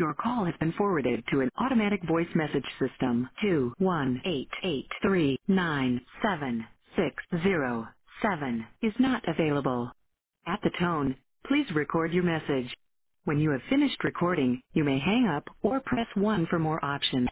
Your call has been forwarded to an automatic voice message system. 21883976607 is not available. At the tone, please record your message. When you have finished recording, you may hang up or press 1 for more options.